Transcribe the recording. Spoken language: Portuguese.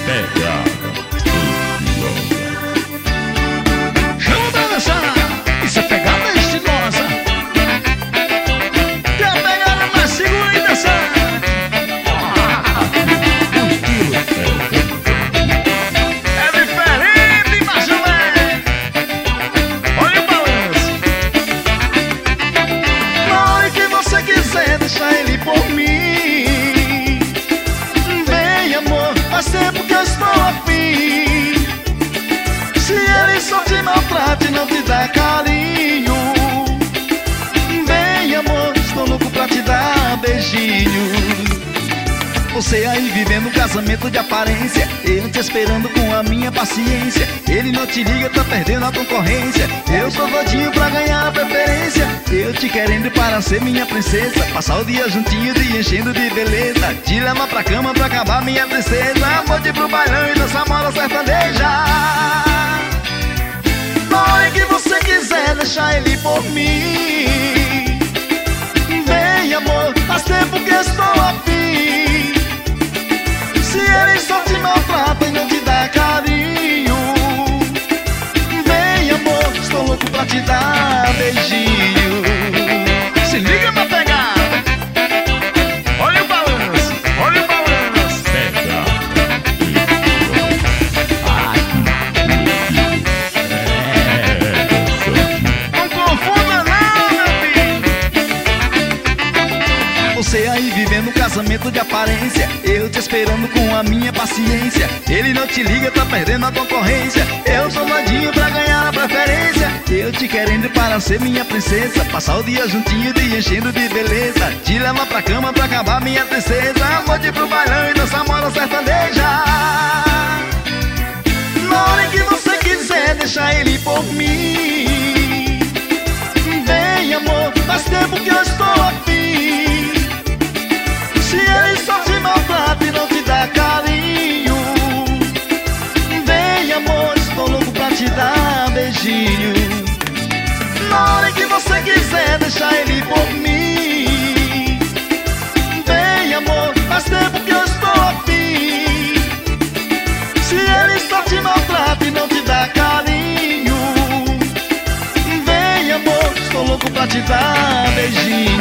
Pegada estilosa. Chama pra dançar, isso é pegada estilosa. Tem a pegada mais segura e dançar. É diferente, mas não é. Olha o balanço. Na hora que você quiser deixar ele por mim, vem amor, faz tempo que eu estou afim. Se ele só te maltrata e não te dá carinho, vem amor, estou louco pra te dar beijinho. Você aí vivendo um casamento de aparência, eu te esperando com a minha paciência. Ele não te liga, tá perdendo a concorrência. Eu tô doidinho pra ganhar a preferência. Eu te querendo para ser minha princesa, passar o dia juntinho, te enchendo de beleza, te levar pra cama pra acabar minha tristeza. Vou te pro bailão e dançar moda sertaneja. Na hora que você quiser deixar ele por mim, vem amor, faz tempo que eu estou afim. Se ele só te maltrata e não te dá carinho, vem amor, estou louco pra te dar beijinho. Se liga pra pegar. Olha o balanço, olha o balanço. Pegada Não confunda não, meu filho. Você aí vivendo um casamento de aparência, eu te esperando com a minha paciência. Ele não te liga, tá perdendo a concorrência. Eu sou doidinho pra ganhar a preferência. Eu te querendo para ser minha princesa, passar o dia juntinho, te enchendo de beleza, te levar pra cama pra acabar minha tristeza. Vou te pro bailão e dançar moda sertaneja. Na hora que você quiser deixar ele por mim, vem amor, faz tempo que eu estou afim. Se ele só te maltrata e não te dá carinho, vem amor, estou louco pra te dar beijinho. Na hora que você quiser deixar ele por mim, vem amor, faz tempo que eu estou afim. Se ele só te maltrata e não te dá carinho, vem amor, estou louco pra te dar beijinho.